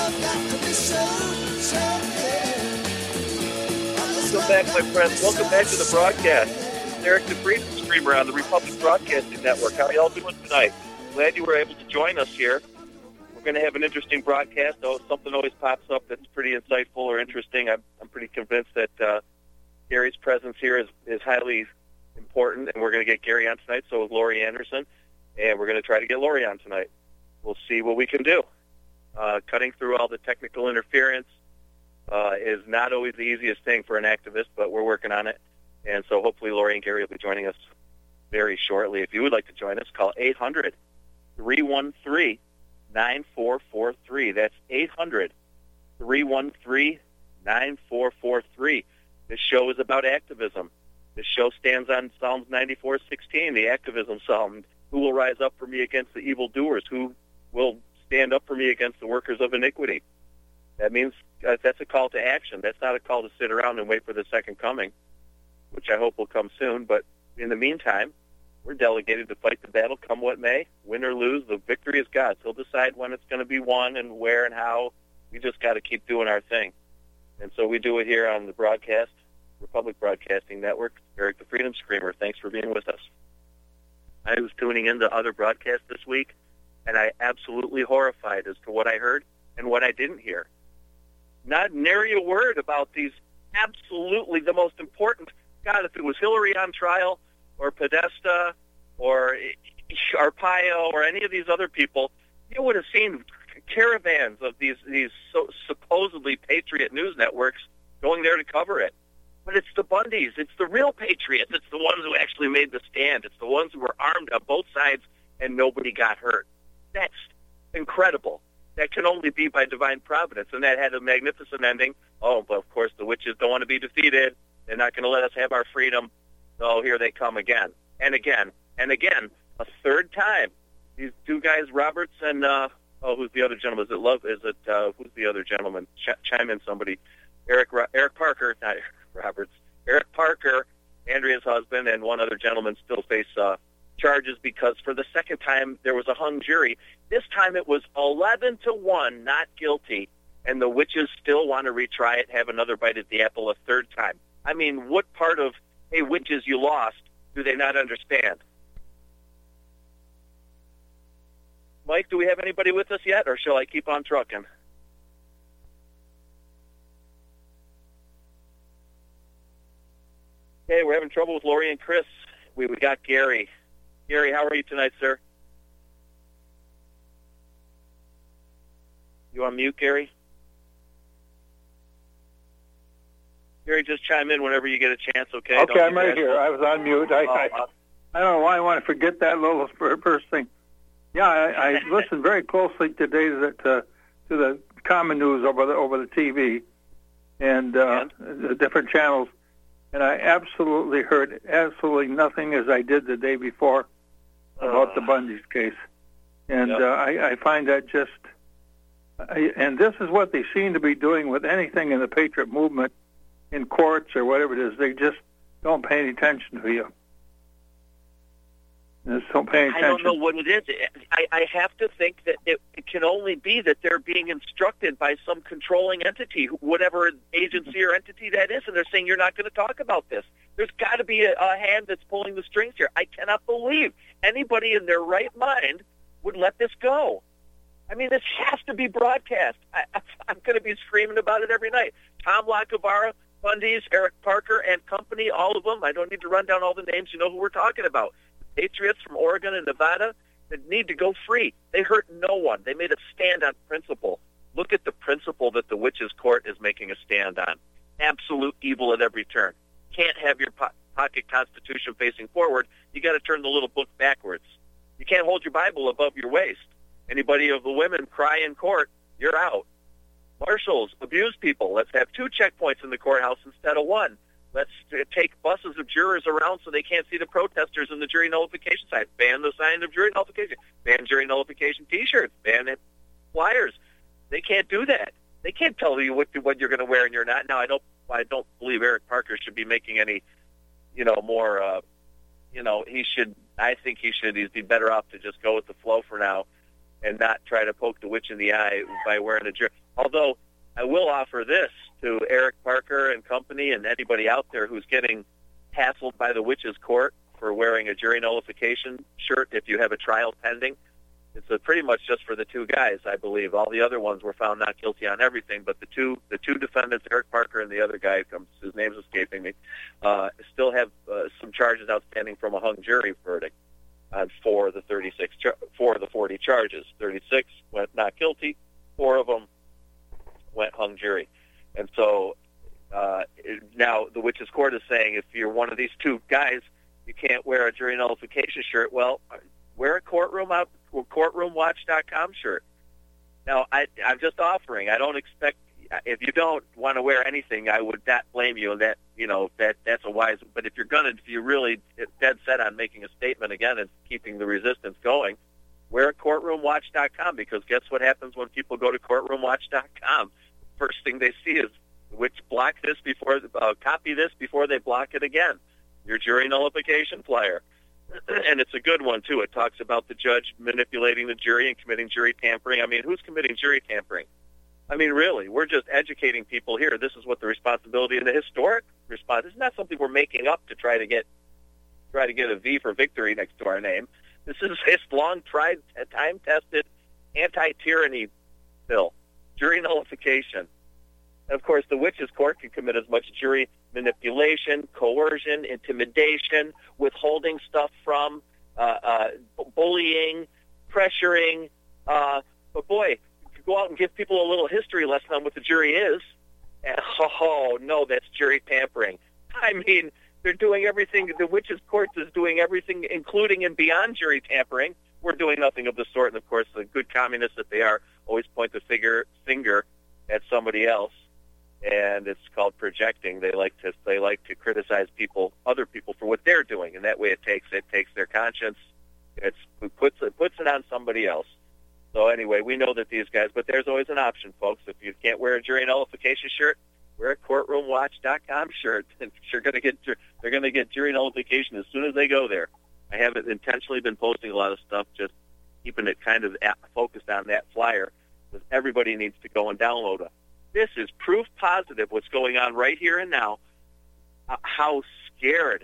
Welcome back, my friends. Welcome back to the broadcast. This is Eric the Freedom Screamer on the Republic Broadcasting Network. How are y'all doing tonight? Glad you were able to join us here. We're going to have an interesting broadcast, though. Something always pops up that's pretty insightful or interesting. I'm pretty convinced that Gary's presence here is highly important, and we're going to get Gary on tonight, so is Lori Anderson, and we're going to try to get Lori on tonight. We'll see what we can do. Cutting through all the technical interference is not always the easiest thing for an activist, but we're working on it. And so hopefully Lori and Gary will be joining us very shortly. If you would like to join us, call 800-313-9443. That's 800-313-9443. This show is about activism. This show stands on Psalms 94:16, the activism psalm. Who will rise up for me against the evildoers? Who will stand up for me against the workers of iniquity? That means that's a call to action. That's not a call to sit around and wait for the second coming, which I hope will come soon. But in the meantime, we're delegated to fight the battle come what may. Win or lose, the victory is God's. He'll decide when it's going to be won and where and how. We just got to keep doing our thing. And so we do it here on the broadcast, Republic Broadcasting Network. Eric the Freedom Screamer, thanks for being with us. I was tuning into other broadcasts this week, and I absolutely horrified as to what I heard and what I didn't hear. Not nary a word about these absolutely the most important. God, if it was Hillary on trial or Podesta or Arpaio or any of these other people, you would have seen caravans of these supposedly patriot news networks going there to cover it. But it's the Bundys. It's the real patriots. It's the ones who actually made the stand. It's the ones who were armed on both sides and nobody got hurt. That's incredible. That can only be by divine providence, and that had a magnificent ending. Oh, but of course the witches don't want to be defeated. They're not going to let us have our freedom. So here they come again, and again, and again, a third time. These two guys, Roberts and, who's the other gentleman? Who's the other gentleman? Chime in, somebody. Eric Parker, not Eric Roberts. Eric Parker, Andrea's husband, and one other gentleman still face charges because for the second time there was a hung jury. This time it was 11-1 not guilty, and the witches still want to retry it, have another bite at the apple a third time. I mean, what part of, hey, witches, you lost, do they not understand? Mike, do we have anybody with us yet, or shall I keep on trucking? Okay, we're having trouble with Lori and Chris. We got Gary. Gary, how are you tonight, sir? You on mute, Gary? Gary, just chime in whenever you get a chance, okay? Okay, I'm right here. I was on mute. I don't know why I want to forget that little first thing. Yeah, I listened very closely today to the common news over the TV and the different channels, and I absolutely heard nothing as I did the day before about the Bundy's case. And I find that just... and this is what they seem to be doing with anything in the Patriot movement, in courts or whatever it is. They just don't pay any attention to you. Just don't pay attention. I don't know what it is. I have to think that it can only be that they're being instructed by some controlling entity, whatever agency or entity that is, and they're saying, you're not going to talk about this. There's got to be a hand that's pulling the strings here. I cannot believe anybody in their right mind would let this go. I mean, this has to be broadcast. I'm going to be screaming about it every night. Tom Lacavara, Bundy's, Eric Parker, and company, all of them. I don't need to run down all the names. You know who we're talking about. Patriots from Oregon and Nevada that need to go free. They hurt no one. They made a stand on principle. Look at the principle that the witches' court is making a stand on. Absolute evil at every turn. Can't have your pocket constitution facing forward. You got to turn the little book backwards. You can't hold your Bible above your waist. Anybody of the women cry in court, you're out. Marshals abuse people. Let's have 2 checkpoints in the courthouse instead of 1. Let's take buses of jurors around so they can't see the protesters in the jury nullification sign. Ban the sign of jury nullification. Ban jury nullification T-shirts. Ban flyers. They can't do that. They can't tell you what you're going to wear and you're not. Now, I don't believe Eric Parker should be making any, more, he should. I think he'd be better off to just go with the flow for now. and not try to poke the witch in the eye by wearing a jury. Although I will offer this to Eric Parker and company and anybody out there who's getting hassled by the witch's court for wearing a jury nullification shirt if you have a trial pending. It's pretty much just for the two guys, I believe. All the other ones were found not guilty on everything, but the two defendants, Eric Parker and the other guy, his name's escaping me, still have some charges outstanding from a hung jury verdict on 4 of the 40 charges. 36 went not guilty, 4 of them went hung jury. And so now the witch's court is saying if you're one of these two guys, you can't wear a jury nullification shirt. Well, wear a courtroomwatch.com shirt. Now, I'm just offering. I don't expect, if you don't want to wear anything, I would not blame you. And that's a wise, but if you're really dead set on making a statement again and keeping the resistance going, wear a courtroomwatch.com, because guess what happens when people go to courtroomwatch.com? First thing they see is, which block this before, copy this before they block it again. Your jury nullification flyer. And it's a good one, too. It talks about the judge manipulating the jury and committing jury tampering. I mean, who's committing jury tampering? I mean, really, we're just educating people here. This is what the responsibility and the historic response. It's not something we're making up to try to get a V for victory next to our name. This is his long-tried, time-tested anti-tyranny bill, jury nullification. And, of course, the witch's court can commit as much jury manipulation, coercion, intimidation, withholding stuff from, bullying, pressuring. But, boy, you go out and give people a little history lesson on what the jury is, and, no, that's jury tampering. I mean, they're doing everything. The witch's court is doing everything, including and beyond jury tampering. We're doing nothing of the sort. And, of course, the good communists that they are always point the finger at somebody else. And it's called projecting. They like to criticize other people for what they're doing, and that way it takes their conscience. It puts it on somebody else. So anyway, we know that these guys, but there's always an option, folks. If you can't wear a jury nullification shirt, wear a courtroomwatch.com shirt. And they're going to get jury nullification as soon as they go there. I haven't intentionally been posting a lot of stuff, just keeping it kind of focused on that flyer, because everybody needs to go and download it. This is proof positive what's going on right here and now, how scared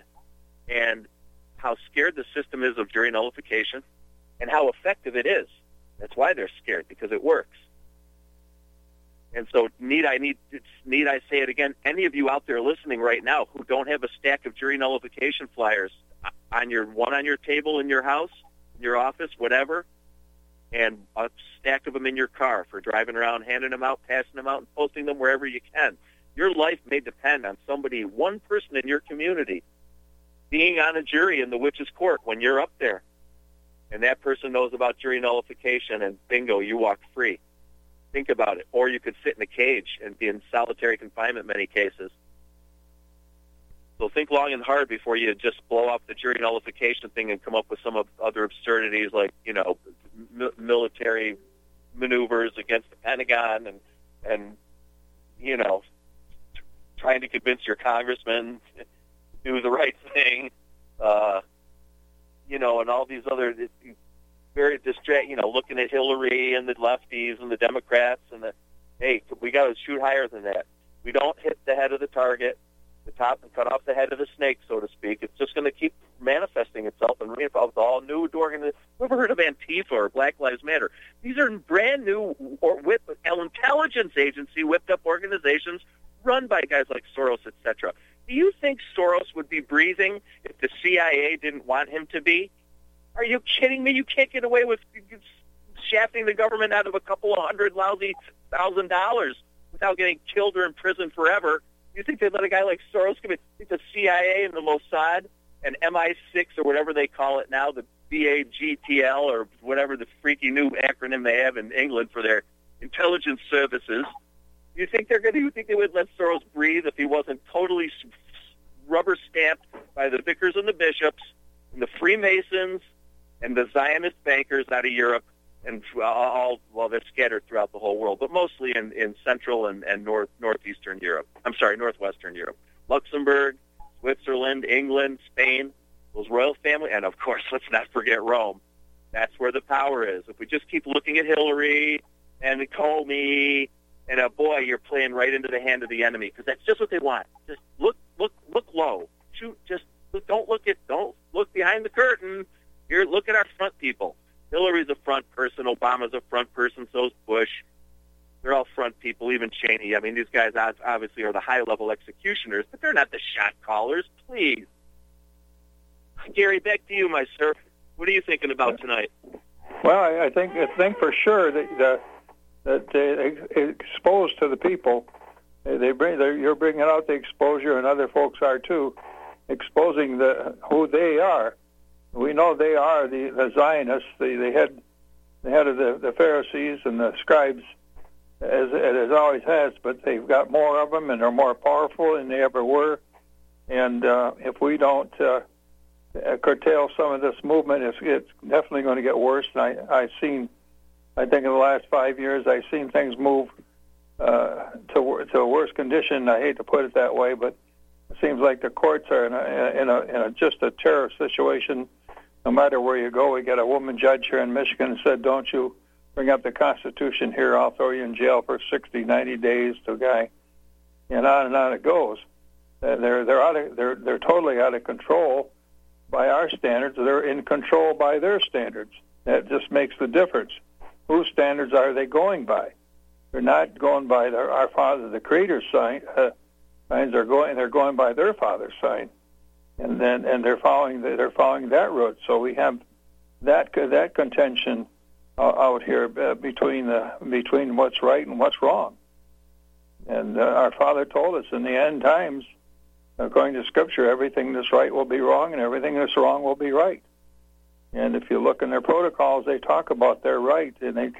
the system is of jury nullification and how effective it is. That's why they're scared, because it works. And so need I say it again? Any of you out there listening right now who don't have a stack of jury nullification flyers on your table in your house, in your office, whatever, and a stack of them in your car for driving around, handing them out, passing them out, and posting them wherever you can. Your life may depend on one person in your community, being on a jury in the witch's court when you're up there. And that person knows about jury nullification, and bingo, you walk free. Think about it. Or you could sit in a cage and be in solitary confinement in many cases. So think long and hard before you just blow off the jury nullification thing and come up with some other absurdities like, military maneuvers against the Pentagon and trying to convince your congressman to do the right thing, and all these other very looking at Hillary and the lefties and the Democrats and hey, we got to shoot higher than that. We don't hit the head of the target, the top, and cut off the head of the snake, so to speak. It's just going to keep manifesting itself and reinforce all new organizations. Ever heard of Antifa or Black Lives Matter? These are brand new intelligence agency whipped up organizations run by guys like Soros, etc. Do you think Soros would be breathing if the CIA didn't want him to be? Are you kidding me? You can't get away with shafting the government out of a couple of $100,000 without getting killed or imprisoned forever. You think they'd let a guy like Soros come in? You think the CIA and the Mossad and MI6 or whatever they call it now, the BAGTL or whatever the freaky new acronym they have in England for their intelligence services, you think they would let Soros breathe if he wasn't totally rubber stamped by the vicars and the bishops and the Freemasons and the Zionist bankers out of Europe and they're scattered throughout the whole world, but mostly in Central and Northwestern Europe. Luxembourg, Switzerland, England, Spain, those royal family, and of course, let's not forget Rome. That's where the power is. If we just keep looking at Hillary and Comey, and boy, you're playing right into the hand of the enemy, because that's just what they want. Just look low. Shoot. Don't look behind the curtain. Here, look at our front people. Hillary's a front person. Obama's a front person. So's Bush. They're all front people. Even Cheney. I mean, these guys obviously are the high-level executioners, but they're not the shot callers. Please, Gary, back to you, my sir. What are you thinking about tonight? Well, I think for sure that they exposed to the people. You're bringing out the exposure, and other folks are too, exposing who they are. We know they are the Zionists, the head of the Pharisees and the scribes, as it always has. But they've got more of them, and they're more powerful than they ever were. And if we don't curtail some of this movement, it's definitely going to get worse. And I think in the last 5 years, I've seen things move to a worse condition. I hate to put it that way, but it seems like the courts are in a just a terror situation. No matter where you go, we got a woman judge here in Michigan who said, "Don't you bring up the Constitution here? I'll throw you in jail for 60, 90 days." To a guy, and on it goes. They're totally out of control by our standards. They're in control by their standards. That just makes the difference. Whose standards are they going by? They're not going by our Father, the Creator's signs. They're going by their Father's sign, and they're following that route. So we have that contention out here between what's right and what's wrong. And our Father told us in the end times, according to Scripture, everything that's right will be wrong, and everything that's wrong will be right. And if you look in their protocols, they talk about their right, and they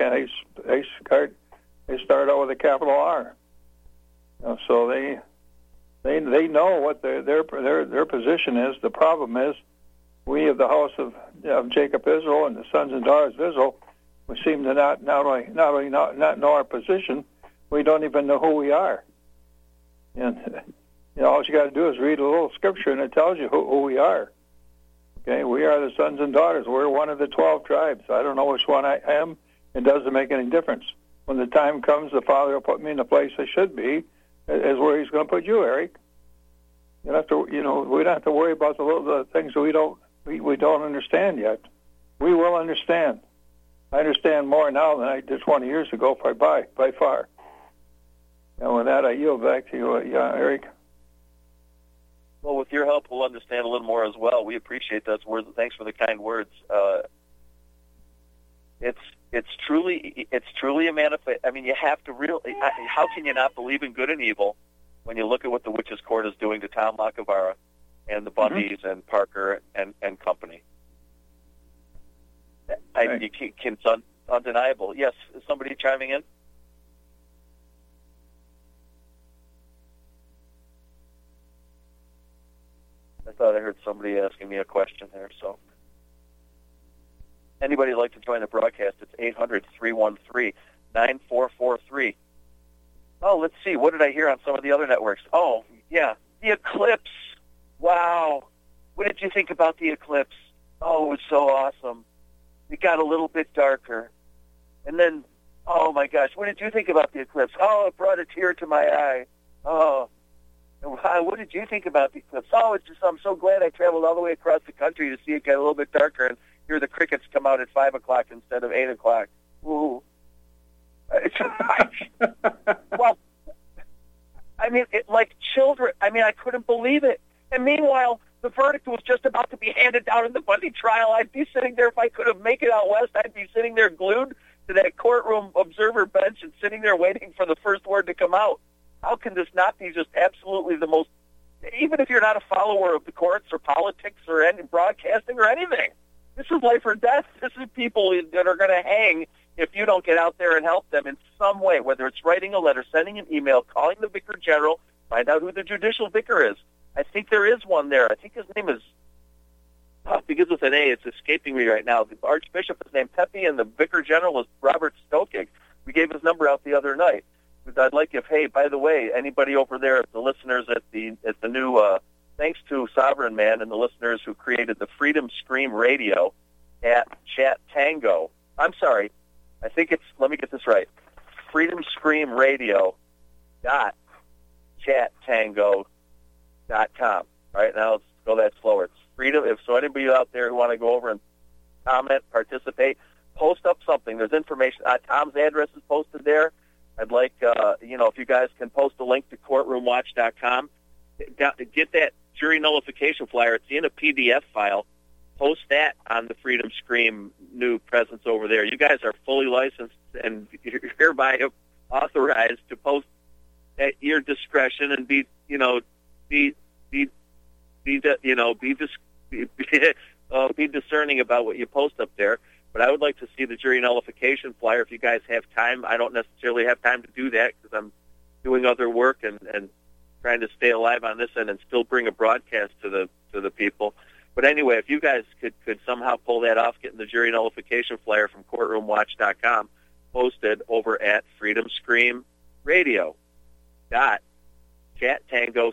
start out with a capital R. So they know what their position is. The problem is, we of the house of Jacob Israel and the sons and daughters of Israel, we seem to not only not know our position, we don't even know who we are. And all you got to do is read a little scripture, and it tells you who we are. Okay, we are the sons and daughters. We're one of the 12 tribes. I don't know which one I am. It doesn't make any difference. When the time comes, the Father will put me in the place I should be, is where He's going to put you, Eric. We don't have to worry about the things that we don't understand yet. We will understand. I understand more now than I did 20 years ago, by far. And with that, I yield back to you, Eric. Well, with your help, we'll understand a little more as well. We appreciate those words. Thanks for the kind words. It's truly a manifest. I mean, you have to really. How can you not believe in good and evil when you look at what the Witches' Court is doing to Tom Lacavara and the Bundys and Parker and company? It's undeniable. Yes, is somebody chiming in? I thought I heard somebody asking me a question there. So, anybody like to join the broadcast? It's 800-313-9443. Oh, let's see. What did I hear on some of the other networks? Oh, yeah, the eclipse. Wow. What did you think about the eclipse? Oh, it was so awesome. It got a little bit darker. And then, oh, my gosh, what did you think about the eclipse? Oh, it brought a tear to my eye. Oh, what did you think about the eclipse? Oh, I'm so glad I traveled all the way across the country to see it get a little bit darker and hear the crickets come out at 5 o'clock instead of 8 o'clock. Ooh. Well, I mean, like children. I mean, I couldn't believe it. And meanwhile, the verdict was just about to be handed down in the Bundy trial. I'd be sitting there, if I could have made it out west, I'd be sitting there glued to that courtroom observer bench and sitting there waiting for the first word to come out. How can this not be just absolutely the most, even if you're not a follower of the courts or politics or any broadcasting or anything, this is life or death. This is people that are going to hang if you don't get out there and help them in some way, whether it's writing a letter, sending an email, calling the Vicar General, find out who the judicial vicar is. I think there is one there. I think his name is, begins with an A. It's escaping me right now. The Archbishop is named Pepe, and the Vicar General is Robert Stokig. We gave his number out the other night. I'd like if, hey, by the way, anybody over there, the listeners at the new, thanks to Sovereign Man and the listeners who created the Freedom Scream Radio, at Chat Tango. I'm sorry. I think it's, let me get this right, freedomscreamradio.chattango.com. All right, now let's go that slower. It's freedom. If so, anybody out there who want to go over and comment, participate, post up something. There's information. Tom's address is posted there. I'd like, if you guys can post a link to courtroomwatch.com. Get that jury nullification flyer. It's in a PDF file. Post that on the Freedom Scream new presence over there. You guys are fully licensed and hereby authorized to post at your discretion and be discerning about what you post up there. But I would like to see the jury nullification flyer if you guys have time. I don't necessarily have time to do that because I'm doing other work and trying to stay alive on this end and still bring a broadcast to the people. But anyway, if you guys could somehow pull that off, getting the jury nullification flyer from courtroomwatch.com posted over at Freedom Scream Radio. Chat Tango,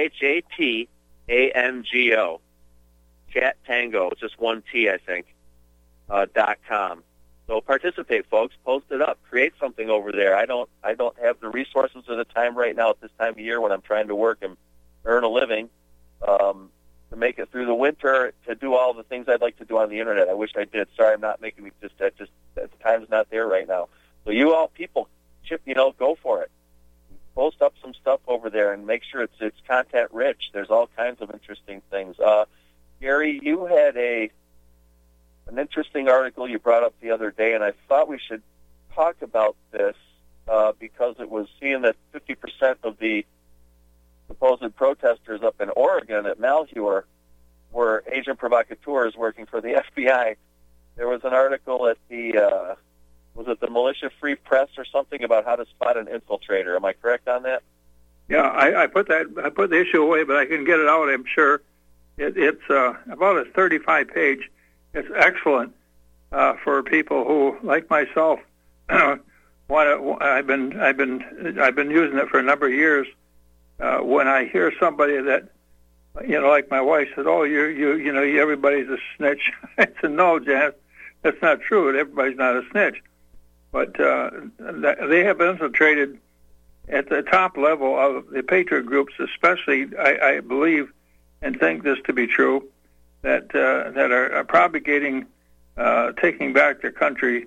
ChatTango. Chat Tango, it's just one T, I think. .com. So participate, folks. Post it up. Create something over there. I don't have the resources or the time right now at this time of year when I'm trying to work and earn a living to make it through the winter to do all the things I'd like to do on the internet. I wish I did. Sorry, I'm not making the time's not there right now. So you all people, go for it. Post up some stuff over there and make sure it's content rich. There's all kinds of interesting things. Gary, you had an interesting article you brought up the other day, and I thought we should talk about this because it was seeing that 50% of the supposed protesters up in Oregon at Malheur were agent provocateurs working for the FBI. There was an article at the Militia Free Press or something about how to spot an infiltrator. Am I correct on that? Yeah, I put the issue away, but I can get it out, I'm sure. It's about a 35-page. It's excellent for people who, like myself, I've been using it for a number of years. When I hear somebody that, like my wife said, "Oh, everybody's a snitch," I said, "No, Jan, that's not true. Everybody's not a snitch." But they have infiltrated at the top level of the patriot groups, especially. I believe and think this to be true. That are propagating, taking back their country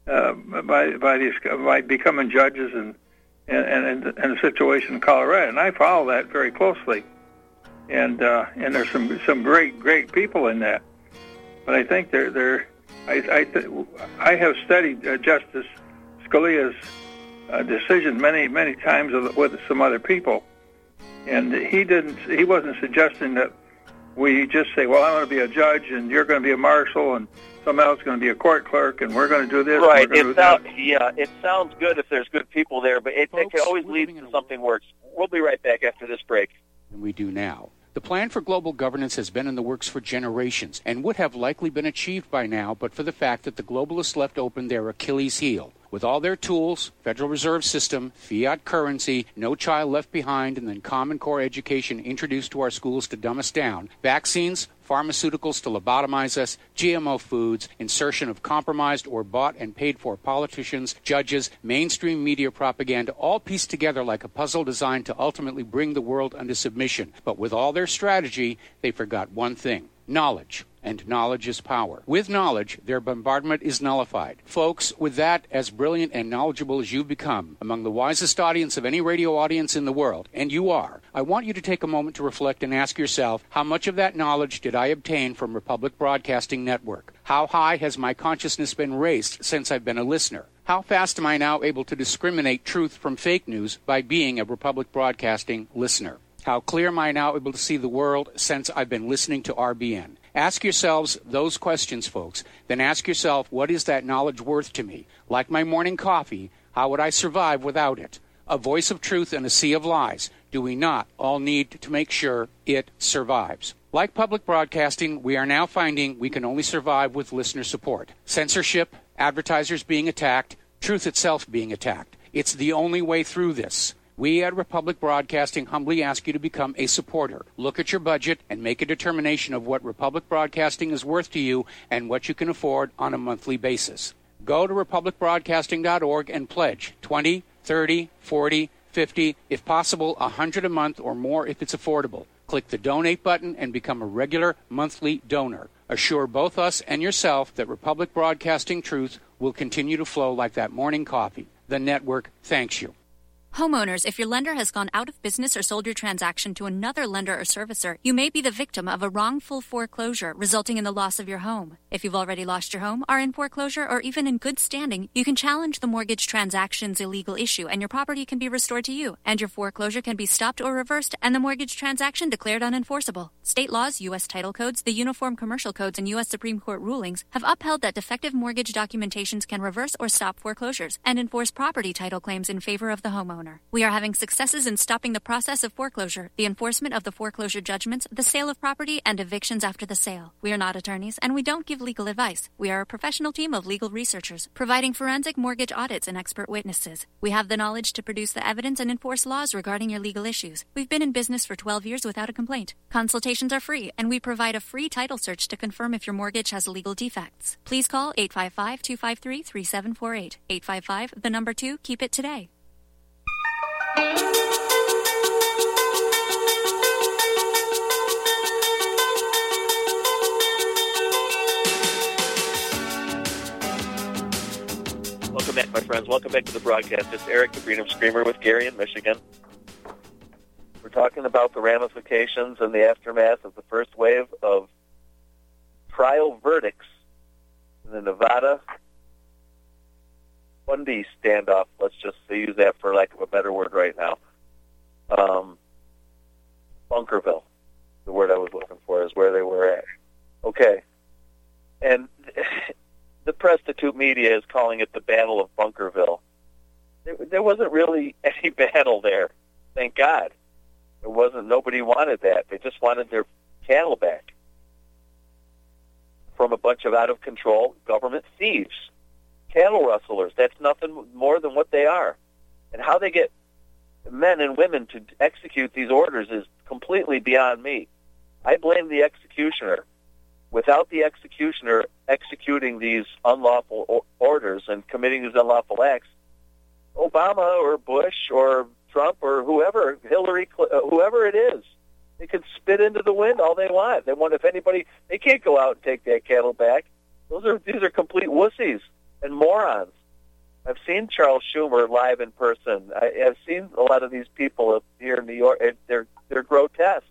by becoming judges and the situation in Colorado, and I follow that very closely. And there's some great people in that. But I think I have studied Justice Scalia's decision many times with some other people, and he wasn't suggesting that we just say, well, I'm going to be a judge, and you're going to be a marshal, and someone else is going to be a court clerk, and we're going to do this. Right. And we're going to do that. Yeah, it sounds good if there's good people there, but it can always lead to something worse. We'll be right back after this break. And we do now. The plan for global governance has been in the works for generations and would have likely been achieved by now, but for the fact that the globalists left open their Achilles heel. With all their tools, Federal Reserve System, fiat currency, no child left behind, and then Common Core education introduced to our schools to dumb us down, vaccines, pharmaceuticals to lobotomize us, GMO foods, insertion of compromised or bought and paid for politicians, judges, mainstream media propaganda, all pieced together like a puzzle designed to ultimately bring the world under submission. But with all their strategy, they forgot one thing: knowledge. And knowledge is power. With knowledge, their bombardment is nullified. Folks, with that, as brilliant and knowledgeable as you've become, among the wisest audience of any radio audience in the world, and you are, I want you to take a moment to reflect and ask yourself, how much of that knowledge did I obtain from Republic Broadcasting Network? How high has my consciousness been raised since I've been a listener? How fast am I now able to discriminate truth from fake news by being a Republic Broadcasting listener? How clear am I now able to see the world since I've been listening to RBN? Ask yourselves those questions, folks. Then ask yourself, what is that knowledge worth to me? Like my morning coffee, how would I survive without it? A voice of truth in a sea of lies. Do we not all need to make sure it survives? Like public broadcasting, we are now finding we can only survive with listener support. Censorship, advertisers being attacked, truth itself being attacked. It's the only way through this. We at Republic Broadcasting humbly ask you to become a supporter. Look at your budget and make a determination of what Republic Broadcasting is worth to you and what you can afford on a monthly basis. Go to republicbroadcasting.org and pledge $20, $30, $40, $50, if possible, $100 a month or more if it's affordable. Click the donate button and become a regular monthly donor. Assure both us and yourself that Republic Broadcasting truth will continue to flow like that morning coffee. The network thanks you. Homeowners, if your lender has gone out of business or sold your transaction to another lender or servicer, you may be the victim of a wrongful foreclosure, resulting in the loss of your home. If you've already lost your home, are in foreclosure, or even in good standing, you can challenge the mortgage transaction's illegal issue, and your property can be restored to you, and your foreclosure can be stopped or reversed, and the mortgage transaction declared unenforceable. State laws, U.S. title codes, the Uniform Commercial Codes, and U.S. Supreme Court rulings have upheld that defective mortgage documentations can reverse or stop foreclosures and enforce property title claims in favor of the homeowner. We are having successes in stopping the process of foreclosure, the enforcement of the foreclosure judgments, the sale of property, and evictions after the sale. We are not attorneys, and we don't give legal advice. We are a professional team of legal researchers, providing forensic mortgage audits and expert witnesses. We have the knowledge to produce the evidence and enforce laws regarding your legal issues. We've been in business for 12 years without a complaint. Consultations are free, and we provide a free title search to confirm if your mortgage has legal defects. Please call 855-253-3748. 855, the number 2, keep it today. Welcome back, my friends. Welcome back to the broadcast. It's Eric, the Freedom Screamer, with Gary in Michigan. We're talking about the ramifications and the aftermath of the first wave of trial verdicts in the Nevada Bundy standoff. Let's just use that for lack of a better word right now. Bunkerville, the word I was looking for, is where they were at. Okay. And the prostitute media is calling it the Battle of Bunkerville. There wasn't really any battle there. Thank God. There wasn't. Nobody wanted that. They just wanted their cattle back from a bunch of out-of-control government thieves. Cattle rustlers. That's nothing more than what they are. And how they get men and women to execute these orders is completely beyond me. I blame the executioner. Without the executioner executing these unlawful orders and committing these unlawful acts, Obama or Bush or Trump or whoever, Hillary, whoever it is, they can spit into the wind all they want. They want, if anybody, they can't go out and take that cattle back. These are complete wussies and morons. I've seen Charles Schumer live in person. I've seen a lot of these people here in New York. They're grotesque.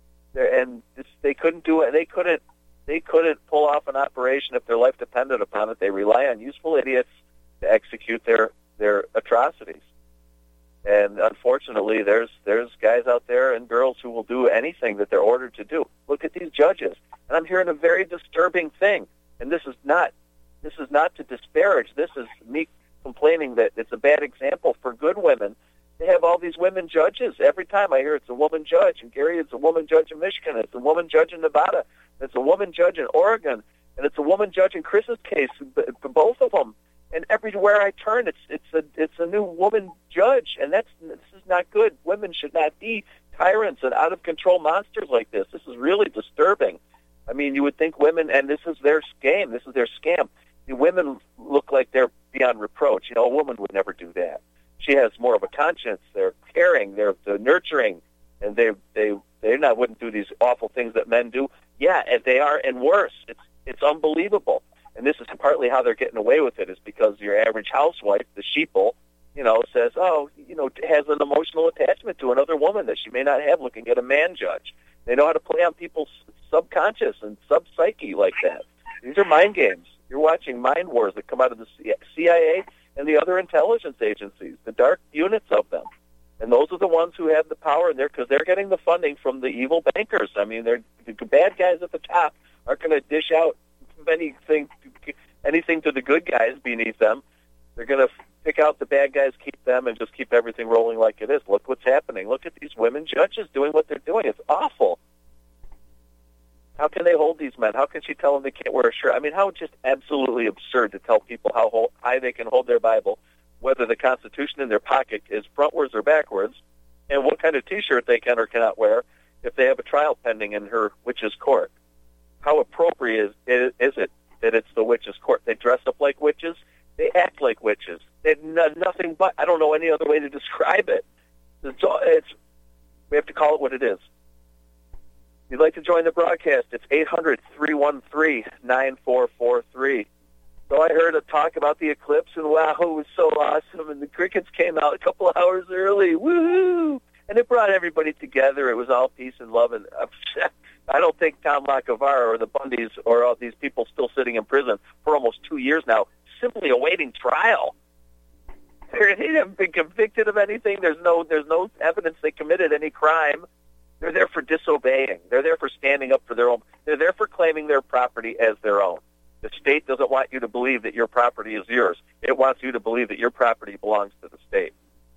They couldn't do it. They couldn't pull off an operation if their life depended upon it. They rely on useful idiots to execute their atrocities. And unfortunately, there's guys out there and girls who will do anything that they're ordered to do. Look at these judges. And I'm hearing a very disturbing thing. And this is not to disparage. This is me complaining that it's a bad example for good women. They have all these women judges. Every time I hear it's a woman judge, and Gary, it's a woman judge in Michigan, it's a woman judge in Nevada, it's a woman judge in Oregon, and it's a woman judge in Chris's case, for both of them. And everywhere I turn, it's a new woman judge, and this is not good. Women should not be tyrants and out of control monsters like this. This is really disturbing. I mean, you would think women, and this is their game, this is their scam. The women look like they're beyond reproach. You know, a woman would never do that. She has more of a conscience. They're caring. They're nurturing, and they wouldn't do these awful things that men do. Yeah, and they are, and worse. It's unbelievable. And this is partly how they're getting away with it, is because your average housewife, the sheeple, says, has an emotional attachment to another woman that she may not have, looking at a man judge. They know how to play on people's subconscious and sub-psyche like that. These are mind games. You're watching mind wars that come out of the CIA and the other intelligence agencies, the dark units of them. And those are the ones who have the power there, because they're getting the funding from the evil bankers. I mean, the bad guys at the top aren't going to dish out anything to the good guys beneath them. They're going to pick out the bad guys, keep them, and just keep everything rolling like it is. Look what's happening. Look at these women judges doing what they're doing. It's awful. How can they hold these men? How can she tell them they can't wear a shirt? I mean, how just absolutely absurd to tell people how high they can hold their Bible whether the Constitution in their pocket is frontwards or backwards, and what kind of T-shirt they can or cannot wear if they have a trial pending in her witch's court. How appropriate is it that it's the witch's court? They dress up like witches. They act like witches. They nothing but. I don't know any other way to describe it. We have to call it what it is. If you'd like to join the broadcast, it's 800-313-9443. So I heard a talk about the eclipse, and wow, it was so awesome. And the crickets came out a couple of hours early. Woohoo! And it brought everybody together. It was all peace and love. And I don't think Tom Lacavara or the Bundys or all these people still sitting in prison for almost 2 years now, simply awaiting trial. They haven't been convicted of anything. There's no evidence they committed any crime. They're there for disobeying. They're there for standing up for their own. They're there for claiming their property as their own. The state doesn't want you to believe that your property is yours. It wants you to believe that your property belongs to the state.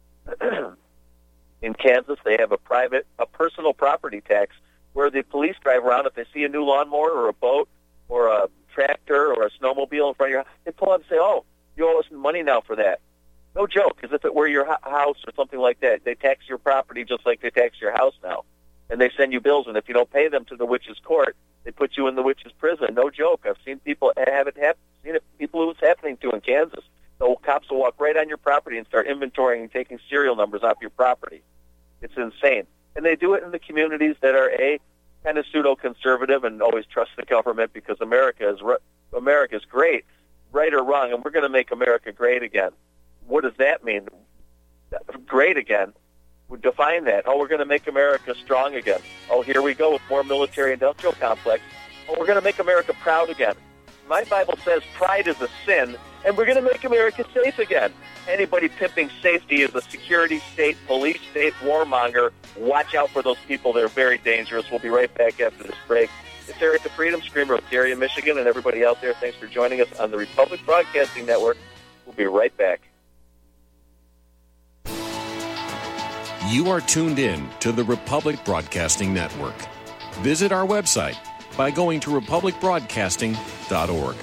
In Kansas, they have a personal property tax where the police drive around. If they see a new lawnmower or a boat or a tractor or a snowmobile in front of your house, they pull out and say, "Oh, you owe us money now for that." No joke, as if it were your house or something like that. They tax your property just like they tax your house now. And they send you bills, and if you don't pay them to the witch's court, they put you in the witch's prison. No joke. I've seen people have it happen. Seen it, people who it's happening to in Kansas. The cops will walk right on your property and start inventorying and taking serial numbers off your property. It's insane. And they do it in the communities that are kind of pseudo-conservative and always trust the government because America's great, right or wrong, and we're going to make America great again. What does that mean? Great again. We define that. Oh, we're going to make America strong again. Oh, here we go with more military-industrial complex. Oh, we're going to make America proud again. My Bible says pride is a sin, and we're going to make America safe again. Anybody pimping safety is a security state, police state, warmonger. Watch out for those people. They're very dangerous. We'll be right back after this break. It's Eric the Freedom Screamer of Darien, Michigan, and everybody out there. Thanks for joining us on the Republic Broadcasting Network. We'll be right back. You are tuned in to the Republic Broadcasting Network. Visit our website by going to republicbroadcasting.org.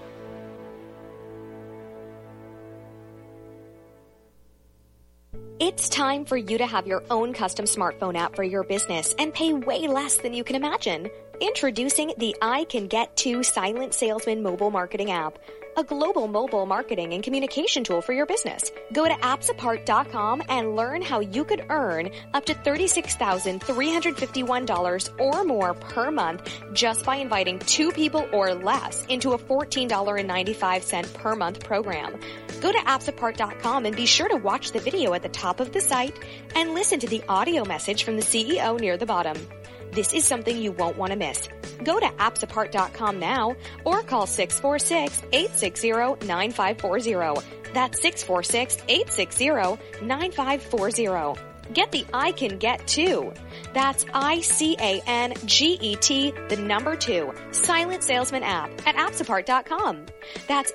It's time for you to have your own custom smartphone app for your business and pay way less than you can imagine. Introducing the I Can Get To Silent Salesman mobile marketing app, a global mobile marketing and communication tool for your business. Go to appsapart.com and learn how you could earn up to $36,351 or more per month just by inviting 2 people or less into a $14.95 per month program. Go to appsapart.com and be sure to watch the video at the top of the site and listen to the audio message from the CEO near the bottom. This is something you won't want to miss. Go to appsapart.com now or call 646-860-9540. That's 646-860-9540. Get the I Can Get To. That's ICANGET, the number 2, Silent Salesman app at appsapart.com. That's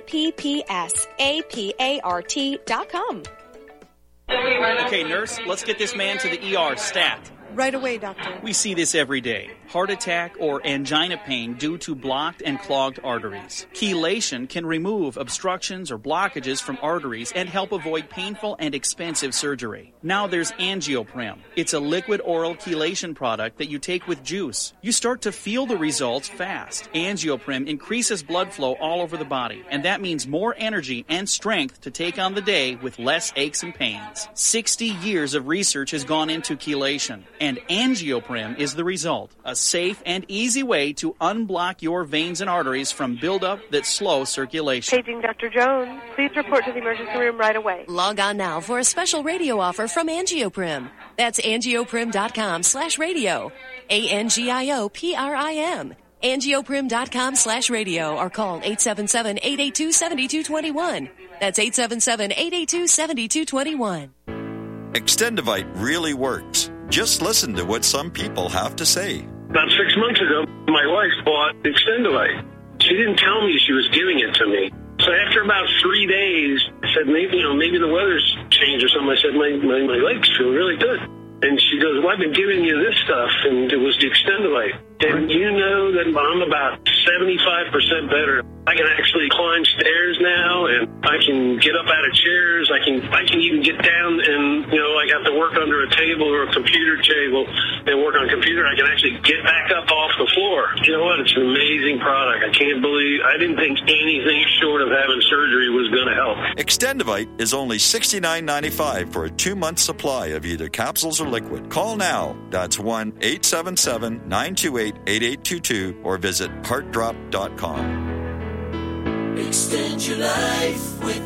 APPSAPART.com. Okay, nurse, let's get this man to the ER stat. Right away, doctor. We see this every day. Heart attack or angina pain due to blocked and clogged arteries. Chelation can remove obstructions or blockages from arteries and help avoid painful and expensive surgery. Now there's Angioprim. It's a liquid oral chelation product that you take with juice. You start to feel the results fast. Angioprim increases blood flow all over the body, and that means more energy and strength to take on the day with less aches and pains. 60 years of research has gone into chelation, and Angioprim is the result. A safe and easy way to unblock your veins and arteries from buildup that slow circulation. Paging Dr. Jones. Please report to the emergency room right away. Log on now for a special radio offer from Angioprim. That's angioprim.com/radio. ANGIOPRIM. Angioprim.com/radio or call 877-882-7221. That's 877-882-7221. Extendivite really works. Just listen to what some people have to say. About 6 months ago, my wife bought Extendivite. She didn't tell me she was giving it to me. So after about 3 days, I said, maybe the weather's changed or something. I said, my legs feel really good. And she goes, well, I've been giving you this stuff, and it was the Extendivite. And you know that I'm about 75% better. I can actually climb stairs now, and I can get up out of chairs. I can even get down, and I got to work under a table or a computer table and work on a computer. I can actually get back up off the floor. You know what? It's an amazing product. I didn't think anything short of having surgery was going to help. Extendivite is only $69.95 for a 2-month supply of either capsules or liquid. Call now. That's 1-877-928-8822 or visit heartdrop.com. Extend your life with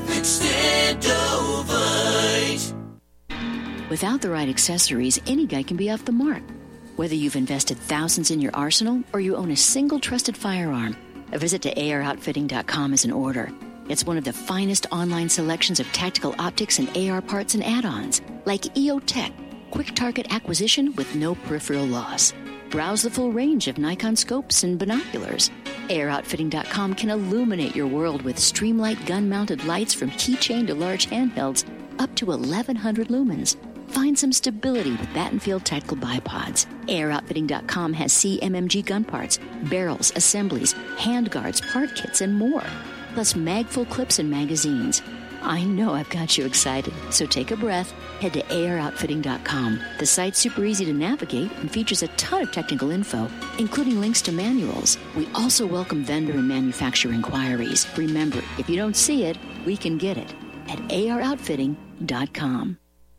Extendovite. Without the right accessories, any guy can be off the mark. Whether you've invested thousands in your arsenal or you own a single trusted firearm, a visit to AROutfitting.com is in order. It's one of the finest online selections of tactical optics and AR parts and add-ons, like EOTech, quick target acquisition with no peripheral loss. Browse the full range of Nikon scopes and binoculars. AROutfitting.com can illuminate your world with Streamlight gun-mounted lights from keychain to large handhelds up to 1,100 lumens. Find some stability with Battenfield tactical bipods. AROutfitting.com has CMMG gun parts, barrels, assemblies, handguards, part kits, and more. Plus mag-full clips and magazines. I know I've got you excited, so take a breath. Head to AROutfitting.com. The site's super easy to navigate and features a ton of technical info, including links to manuals. We also welcome vendor and manufacturer inquiries. Remember, if you don't see it, we can get it at AROutfitting.com.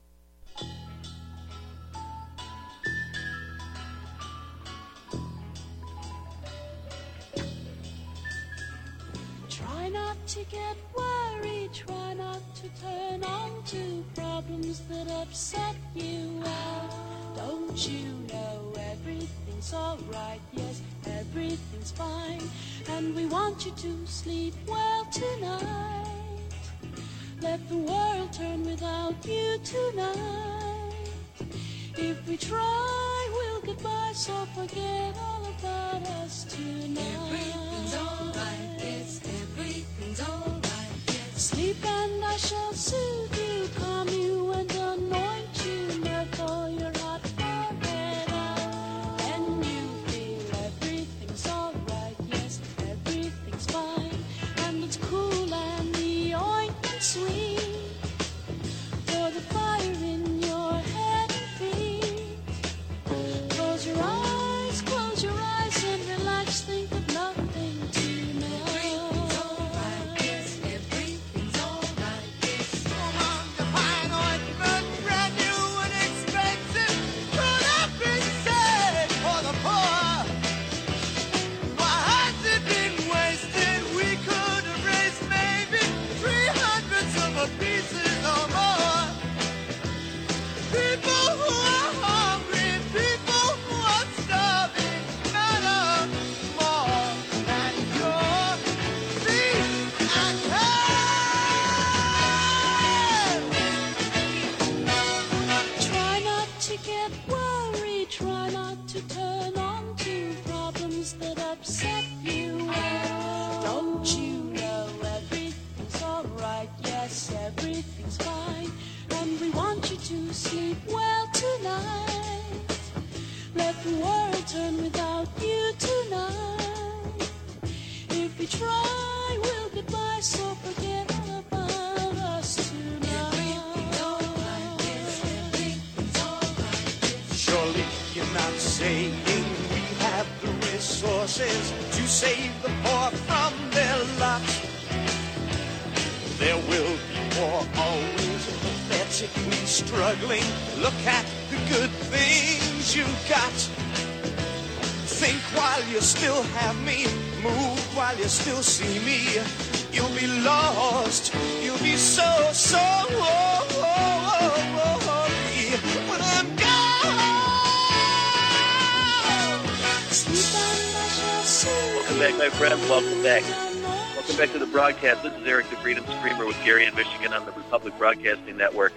Try not to get worried, try not to turn on to problems that upset you. Don't you know everything's alright? Yes, everything's fine, and we want you to sleep well tonight. Let the world turn without you tonight. If we try, we'll get by, so forget all about us tonight. Everything's alright, yes, everything's alright, yes. Sleep and I shall soothe you, calm you and anoint you, therefore your hot forehead out. Then you feel everything's alright, yes, everything's fine, and it's cool and the ointment sweet, for the fire in your head and feet. Close your eyes and relax, think of nothing tonight. Everything's alright, yes, everything's alright, yes. Come on, the fine ointment, brand new and expensive, could have been saved for the poor. Why has it been wasted? We could have raised maybe 300 silver pieces or more. People who are hungry, people who are starving, matter more than your feet and hands. Try not to get worried, try not to turn on to problems that upset you. Don't you know everything's alright? Yes, everything's fine, and we want you to sleep well tonight. Let the world turn without you tonight. If we try, we'll get by, so forget all about us tonight. Everything's alright, yes, everything's alright, yes. Surely you're not saying we have the resources to save the poor from their lot. There will be more, always pathetically struggling. Look at the good things you got. Think while you still have me, move while you still see me. You'll be lost, you'll be so lonely when I'm gone. Sleep and I shall soothe. Welcome back, my friends. Welcome back. Welcome back to the broadcast. This is Eric the Freedom Screamer with Gary in Michigan on the Republic Broadcasting Network.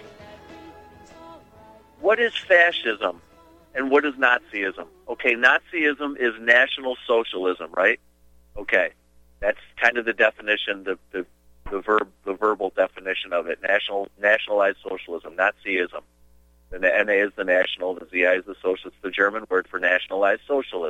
What is fascism and what is Nazism? Okay, Nazism is National Socialism, right? Okay, that's kind of the definition, the verbal definition of it. Nationalized socialism, Nazism. The NA is the national, the ZI is the socialist, the German word for nationalized socialism.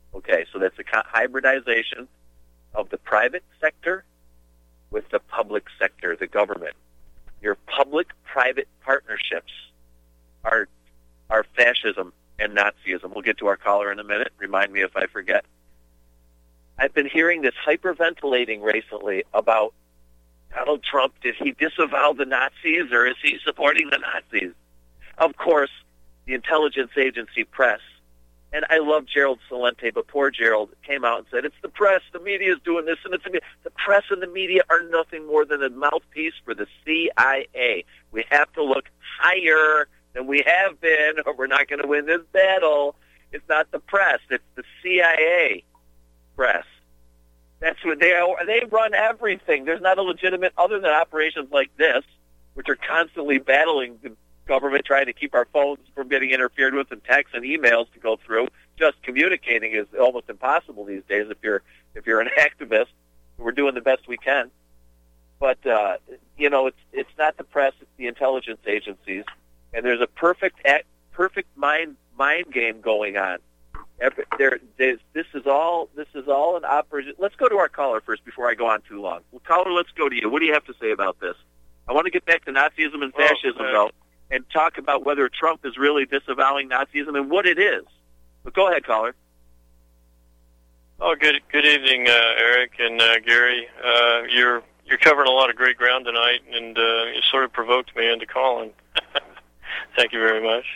Okay, so that's a hybridization of the private sector with the public sector, the government. Your public-private partnerships are fascism and Nazism. We'll get to our caller in a minute. Remind me if I forget. I've been hearing this hyperventilating recently about Donald Trump. Did he disavow the Nazis, or is he supporting the Nazis? Of course, the intelligence agency press, and I love Gerald Celente, but poor Gerald came out and said, it's the press, the media is doing this, and it's the media. The press and the media are nothing more than a mouthpiece for the CIA. We have to look higher than we have been, or we're not going to win this battle. It's not the press, it's the CIA press. That's what they are. They run everything. There's not a legitimate, other than operations like this, which are constantly battling the government, trying to keep our phones from getting interfered with, and texts and emails to go through. Just communicating is almost impossible these days if you're an activist. We're doing the best we can. But it's not the press, it's the intelligence agencies. And there's a perfect mind game going on. This is all an operation. Let's go to our caller first before I go on too long. Well, caller, let's go to you. What do you have to say about this? I want to get back to Nazism and fascism, though, and talk about whether Trump is really disavowing Nazism and what it is. But go ahead, caller. Oh, good evening, Eric and Gary. You're covering a lot of great ground tonight, and you sort of provoked me into calling. Thank you very much.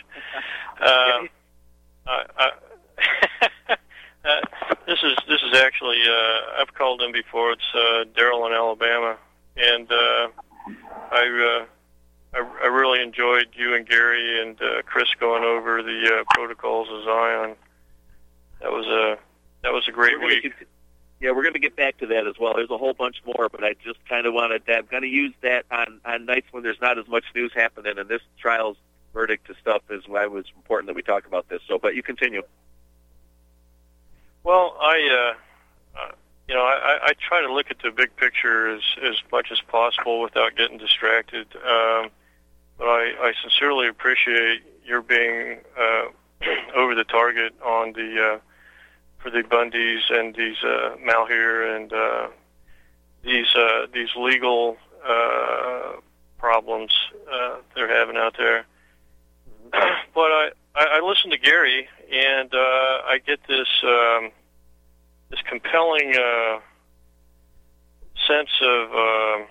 This is actually I've called in before. It's Daryl in Alabama, and I really enjoyed you and Gary and Chris going over the protocols of Zion. That was a great week. We're going to get back to that as well. There's a whole bunch more, but I just kind of wanted that. I'm going to use that on nights when there's not as much news happening, and this trial's verdict to stuff is why it was important that we talk about this. So, but you continue. Well, I try to look at the big picture as much as possible without getting distracted. But I sincerely appreciate your being over the target on the for the Bundys and these Malheur and these legal problems they're having out there. But I listen to Gary, and I get this compelling sense of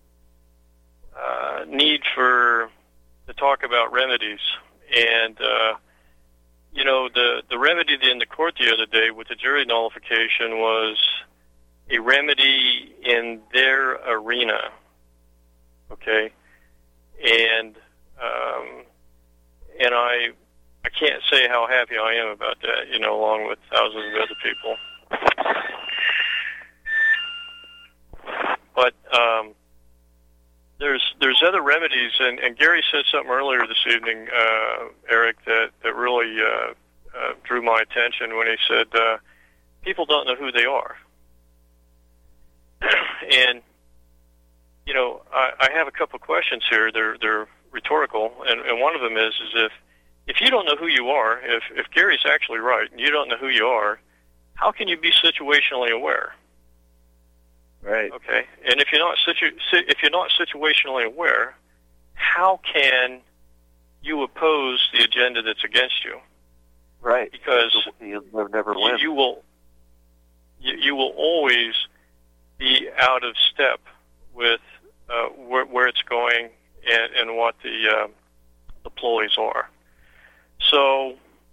need to talk about remedies. And the remedy in the court the other day with the jury nullification was a remedy in their arena. Okay, and I can't say how happy I am about that, along with thousands of other people. But there's other remedies, and Gary said something earlier this evening, Eric, that really drew my attention when he said people don't know who they are. And I have a couple of questions here. They're rhetorical, and one of them is if you don't know who you are, if Gary's actually right, and you don't know who you are, how can you be situationally aware? Right. Okay. And if you're not situationally aware, how can you oppose the agenda that's against you? Right. Because you'll never win. You will always be out of step with where it's going and what the ploys are. So,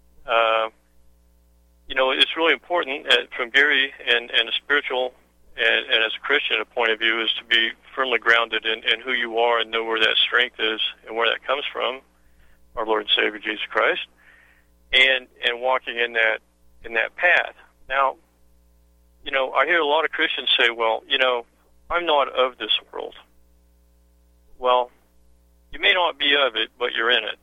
it's really important from Gary and a spiritual and as a Christian a point of view is to be firmly grounded in who you are and know where that strength is and where that comes from, our Lord and Savior Jesus Christ, and walking in that path. Now, I hear a lot of Christians say, well, I'm not of this world. Well, you may not be of it, but you're in it.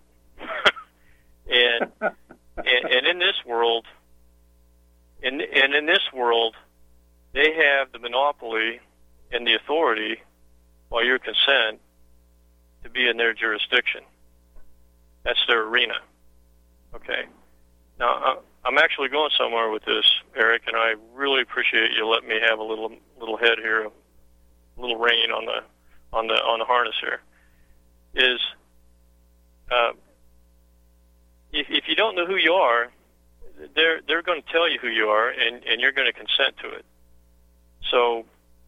and in this world, in this world, they have the monopoly and the authority, by your consent, to be in their jurisdiction. That's their arena. Okay. Now, I'm actually going somewhere with this, Eric, and I really appreciate you letting me have a little head here, a little rein on the harness here. Is if you don't know who you are, they're going to tell you who you are, and you're going to consent to it. So,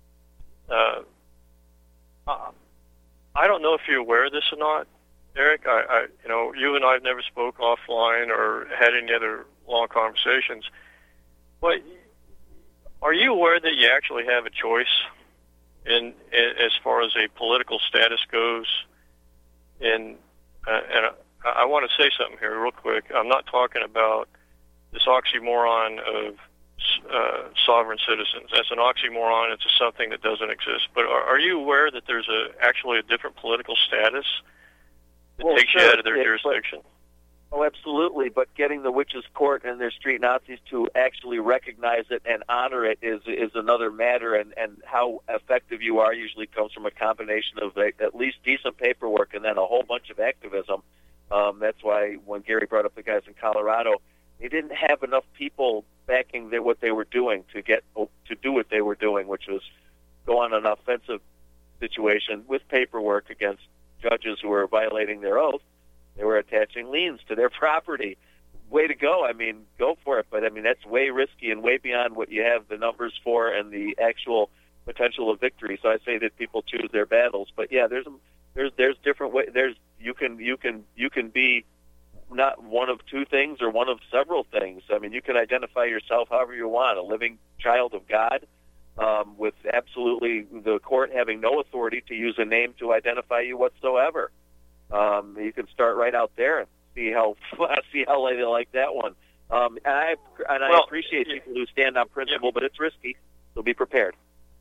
I don't know if you're aware of this or not, Eric. You and I have never spoke offline or had any other long conversations. But are you aware that you actually have a choice in as far as a political status goes? And I want to say something here real quick. I'm not talking about this oxymoron of sovereign citizens. That's an oxymoron. It's something that doesn't exist. But are you aware that there's actually a different political status that takes you out of their jurisdiction? Absolutely. But getting the witches' court and their street Nazis to actually recognize it and honor it is another matter. And how effective you are usually comes from a combination of at least decent paperwork and then a whole bunch of activism. That's why when Gary brought up the guys in Colorado, they didn't have enough people backing what they were doing to do what they were doing, which was go on an offensive situation with paperwork against judges who were violating their oath. They were attaching liens to their property. Way to go. I mean, go for it. But, I mean, that's way risky and way beyond what you have the numbers for and the actual potential of victory. So I say that people choose their battles. But, yeah, there's different ways. You can be not one of two things or one of several things. I mean, you can identify yourself however you want, a living child of God, with absolutely the court having no authority to use a name to identify you whatsoever. You can start right out there and see how they like that one. And I appreciate people who stand on principle, but it's risky, so be prepared.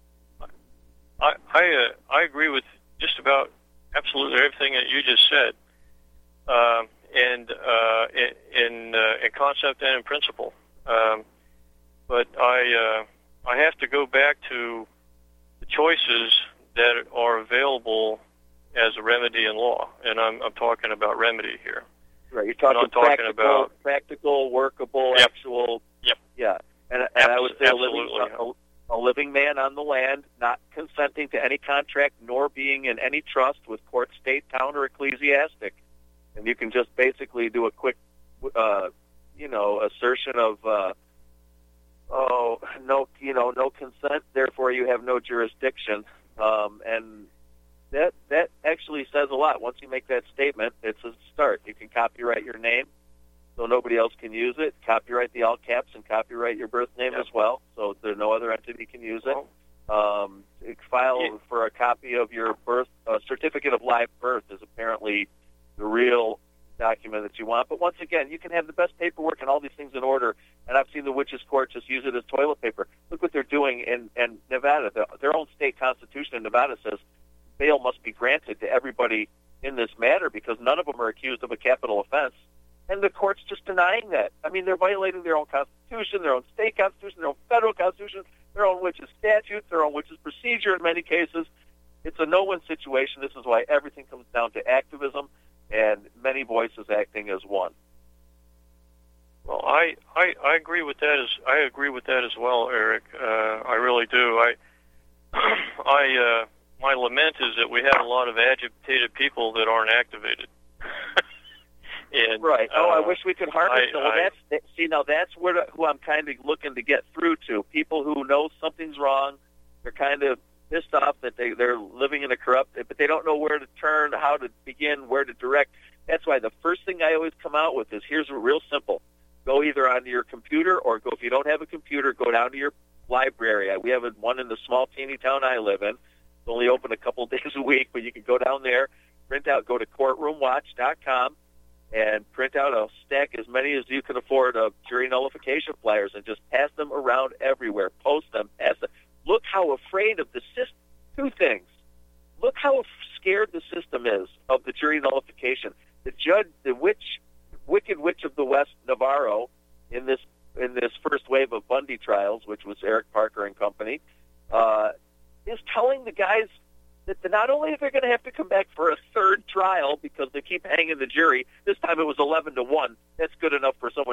I agree with just about absolutely everything that you just said. And in concept and in principle, but I have to go back to the choices that are available as a remedy in law, and I'm talking about remedy here. Right, you're talking practical, workable, actual. Yep. Yeah, and I would say a living man on the land, not consenting to any contract, nor being in any trust with court, state, town, or ecclesiastic. And you can just basically do a quick, assertion of, no consent, therefore you have no jurisdiction. And that actually says a lot. Once you make that statement, it's a start. You can copyright your name so nobody else can use it. Copyright the all caps and copyright your birth name as well, so there no other entity can use it. File for a copy of your birth certificate of live birth is apparently the real document that you want. But once again, you can have the best paperwork and all these things in order, and I've seen the witches' court just use it as toilet paper. Look what they're doing in Nevada. Their own state constitution in Nevada says bail must be granted to everybody in this matter because none of them are accused of a capital offense. And the court's just denying that. I mean, they're violating their own constitution, their own state constitution, their own federal constitution, their own witches' statutes, their own witches' procedure in many cases. It's a no-win situation. This is why everything comes down to activism and many voices acting as one. Well, I agree with that as well, Eric. I really do. My lament is that we have a lot of agitated people that aren't activated. Right. I wish we could harness them. That's who I'm kind of looking to get through to. People who know something's wrong. They're kind of pissed off that they're living in a corrupt, but they don't know where to turn, how to begin, where to direct. That's why the first thing I always come out with is here's real simple. Go either onto your computer or if you don't have a computer, go down to your library. We have one in the small teeny town I live in. It's only open a couple days a week, but you can go down there, go to courtroomwatch.com and print out a stack as many as you can afford of jury nullification flyers and just pass them around everywhere. Post them, pass them. Look how afraid of the system. Two things. Look how scared the system is of the jury nullification. The judge, the wicked witch of the West, Navarro, in this first wave of Bundy trials, which was Eric Parker and company, is telling the guys that not only are they going to have to come back for a third trial because they keep hanging the jury, this time it was 11-1. That's good enough for someone to go free.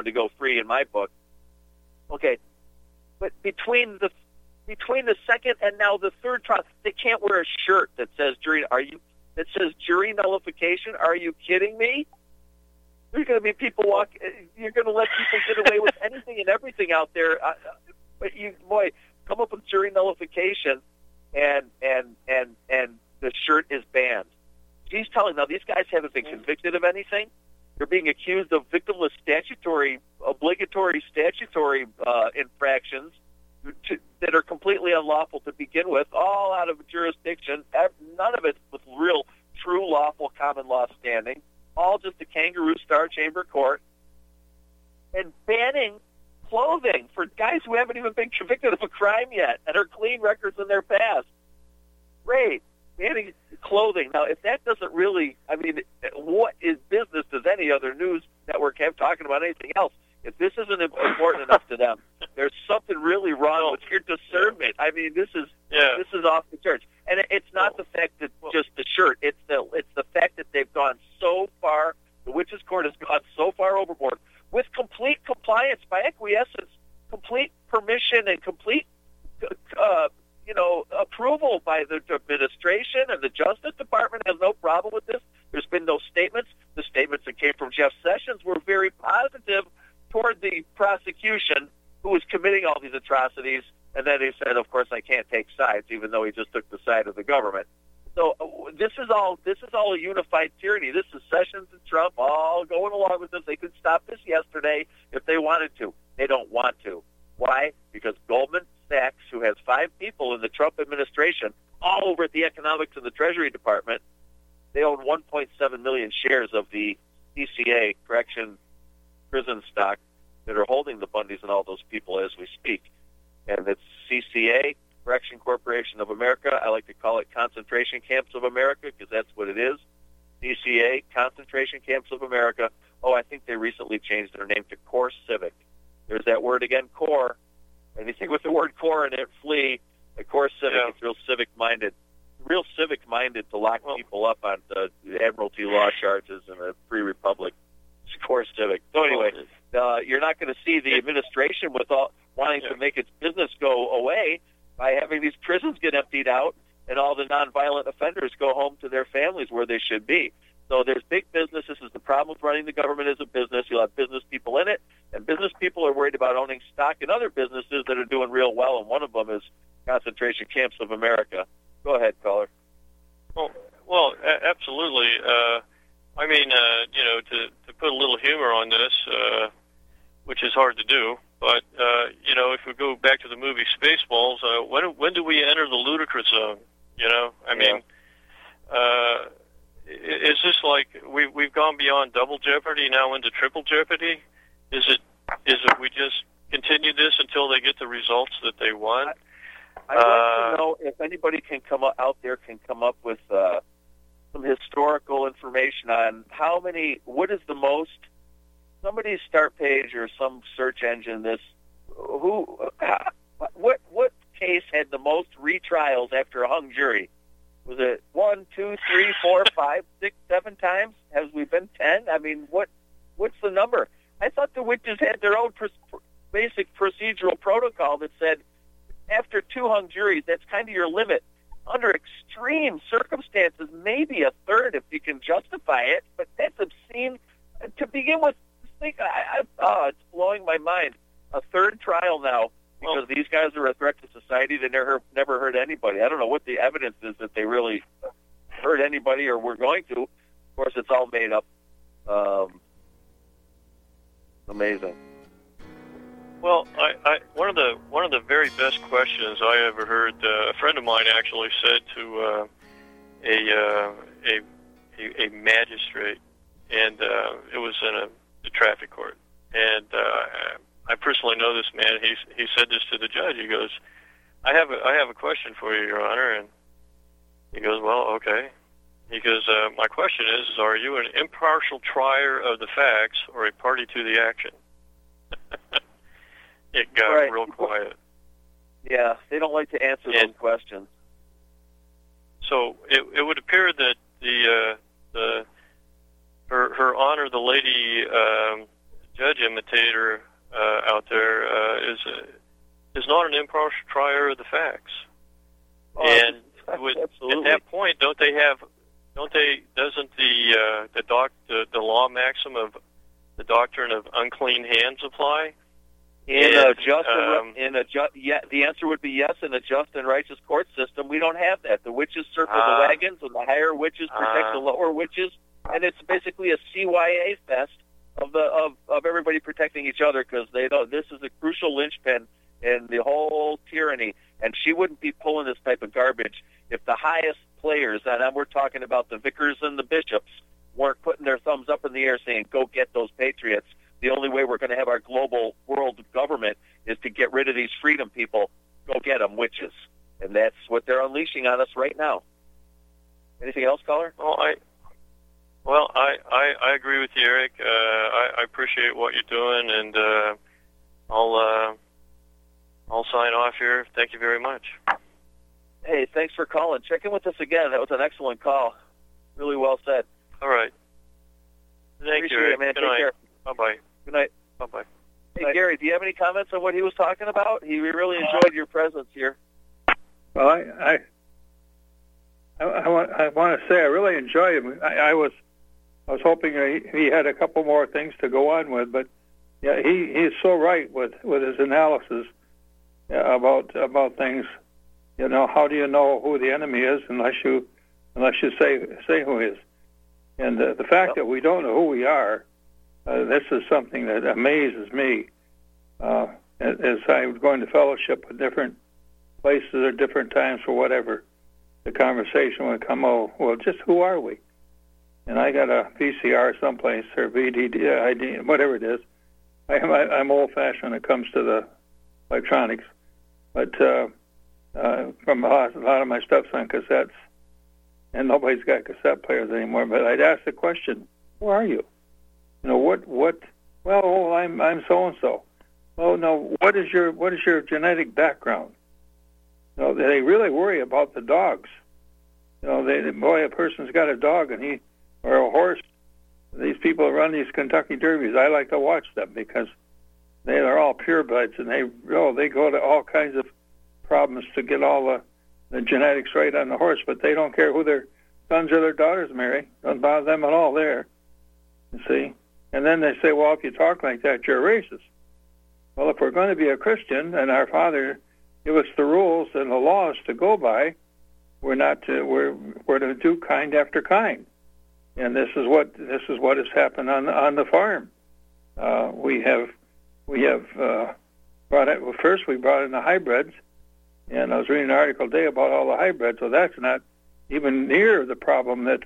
3 in my book. Okay, but between the second and now the third trial, they can't wear a shirt that says jury nullification. Are you kidding me? There's going to be people you're going to let people get away with anything and everything out there. But come up with jury nullification, and the shirt is banned. She's telling now these guys haven't been convicted of anything. They're being accused of victimless obligatory statutory infractions that are completely unlawful to begin with, all out of a jurisdiction, none of it with real, true lawful common law standing, all just a kangaroo star chamber court, and banning clothing for guys who haven't even been convicted of a crime yet and are clean records in their past. Great. Banning clothing. Now, if that doesn't really, what is business does any other news network have talking about anything else? If this isn't important enough to them, there's something really wrong with your discernment. This is off the charts. And it's not the fact that just the shirt. It's the fact that they've gone so far. The witches' court has gone so far overboard with complete compliance by acquiescence, complete permission, and complete approval by the administration, and the Justice Department has no problem with this. There's been no statements. The statements that came from Jeff Sessions were very positive toward the prosecution who was committing all these atrocities, and then he said, of course, I can't take sides, even though he just took the side of the government. So this is all a unified tyranny. This is Sessions and Trump all going along with this. They could stop this yesterday if they wanted to. They don't want to. Why? Because Goldman Sachs, who has 5 people in the Trump administration, all over at the Economics and the Treasury Department, they own 1.7 million shares of the CCA, correction prison stock, that are holding the Bundys and all those people as we speak. And it's CCA, Correction Corporation of America. I like to call it Concentration Camps of America because that's what it is. CCA, Concentration Camps of America. Oh, I think they recently changed their name to Core Civic. There's that word again, core. Anything with the word core in it, flee. The Core Civic, it's real civic-minded. Real civic-minded to lock people up on Admiralty law charges in a free republic. It's Core Civic. So anyway, you're not going to see the administration with all wanting to make its business go away by having these prisons get emptied out and all the nonviolent offenders go home to their families where they should be. So there's big business. This is the problem with running the government as a business. You'll have business people in it, and business people are worried about owning stock in other businesses that are doing real well, and one of them is Concentration Camps of America. Go ahead, caller. Well, absolutely. To put a little humor on this, which is hard to do, but, if we go back to the movie Spaceballs, when do we enter the ludicrous zone? Is this like we've gone beyond double jeopardy now into triple jeopardy? Is it we just continue this until they get the results that they want? I'd like to know if anybody out there can come up with some historical information on what is the most, somebody's start page or some search engine, what case had the most retrials after a hung jury? Was it 1, 2, 3, 4, 5, 6, 7 times? Has we been 10? What's the number? I thought the witches had their own basic procedural protocol that said after 2 hung juries, that's kind of your limit. Under extreme circumstances, maybe a third if you can justify it, but that's obscene. To begin with, it's blowing my mind. A third trial now because these guys are a threat to society. They never hurt anybody. I don't know what the evidence is that they really hurt anybody or were going to. Of course, it's all made up. Amazing. Well, one of the very best questions I ever heard, a friend of mine actually said to a magistrate, and it was in a traffic court, and I personally know this man. He said this to the judge. He goes, I have a question for you, Your Honor, and he goes, well, okay. He goes, my question is, are you an impartial trier of the facts or a party to the action? It got real quiet. Yeah, they don't like to answer those questions. So it would appear that Her Honor, the lady judge imitator, out there is not an impartial trier of the facts. And at that point, doesn't the law maxim of the doctrine of unclean hands apply? The answer would be yes. In a just and righteous court system, we don't have that. The witches circle the wagons, and the higher witches protect the lower witches, and it's basically a CYA fest of everybody protecting each other, because they know this is a crucial linchpin in the whole tyranny. And she wouldn't be pulling this type of garbage if the highest players, and we're talking about the vicars and the bishops, weren't putting their thumbs up in the air saying, "Go get those patriots." The only way we're going to have our global world government is to get rid of these freedom people. Go get them, witches. And that's what they're unleashing on us right now. Anything else, caller? I agree with you, Eric. I appreciate what you're doing, and I'll sign off here. Thank you very much. Hey, thanks for calling. Check in with us again. That was an excellent call. Really well said. All right. Thank you, Eric. It, man. Good Take night. care. Bye-bye. Good night. Bye-bye. Hey, Gary, do you have any comments on what he was talking about? We really enjoyed your presence here. Well, I want to say I really enjoyed him. I was hoping he had a couple more things to go on with, but yeah, he is so right with his analysis about things. You know, how do you know who the enemy is unless you say who he is? And the fact that we don't know who we are, this is something that amazes me. As I was going to fellowship at different places or different times for whatever, the conversation would come, oh, well, just who are we? And I got a VCR someplace, or VDD, whatever it is. I'm old-fashioned when it comes to the electronics. But from a lot of my stuff's on cassettes, and nobody's got cassette players anymore. But I'd ask the question, who are you? You know, what? Well, I'm so-and-so. Oh, no, what is your genetic background? You know, they really worry about the dogs. You know, a person's got a dog or a horse. These people who run these Kentucky Derbies, I like to watch them because they're all purebreds, and they go to all kinds of problems to get all the genetics right on the horse, but they don't care who their sons or their daughters marry. Doesn't bother them at all there, you see. And then they say, well, if you talk like that, you're a racist. Well, if we're going to be a Christian and our Father give us the rules and the laws to go by, we're to do kind after kind. And this is what has happened on the farm. We have brought it. Well, first we brought in the hybrids, and I was reading an article today about all the hybrids. So that's not even near the problem that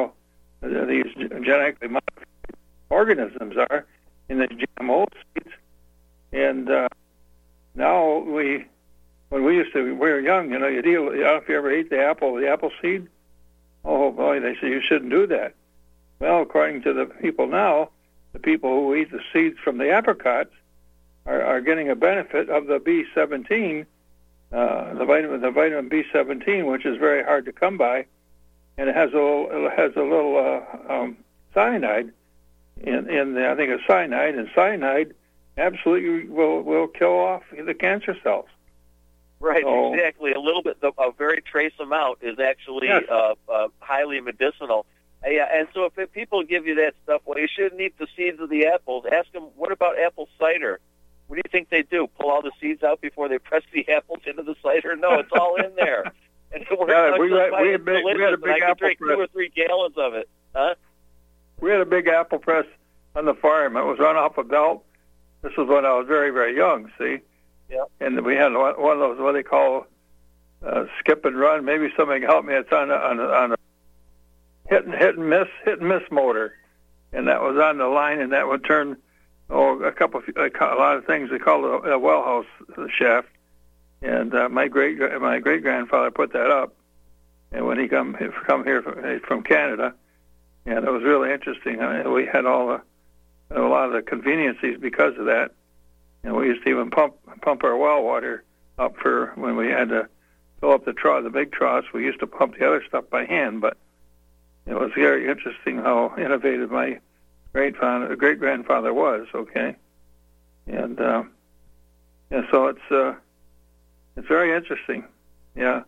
these genetically modified organisms are in the GMO seeds. And now when we were young, you know, if you ever ate the apple seed. Oh boy, they say you shouldn't do that. Well, according to the people now, the people who eat the seeds from the apricots are getting a benefit of the B17, the vitamin B17, which is very hard to come by, and it has a little cyanide in I think it's cyanide, and cyanide absolutely will kill off the cancer cells. Right, exactly. A little bit, a very trace amount is actually highly medicinal. And so if people give you that stuff, well, you shouldn't eat the seeds of the apples. Ask them, what about apple cider? What do you think they do? Pull all the seeds out before they press the apples into the cider? No, it's all in there. And it works we had a big apple drink press. 2 or 3 gallons of it. Huh? We had a big apple press on the farm. It was run off a belt. This was when I was very, very young, see? Yeah. And we had one of those, what they call skip and run.Maybe somebody can help me. It's on a hit and miss motor, and that was on the line, and that would turn a lot of things. They call it a well house shaft. And my great grandfather put that up, and when he come here from Canada, and it was really interesting. I mean, we had a lot of the conveniences because of that. And we used to even pump our well water up for when we had to fill up the big troughs. We used to pump the other stuff by hand, but it was very interesting how innovative my great grandfather was. Okay, And so it's very interesting. Yeah.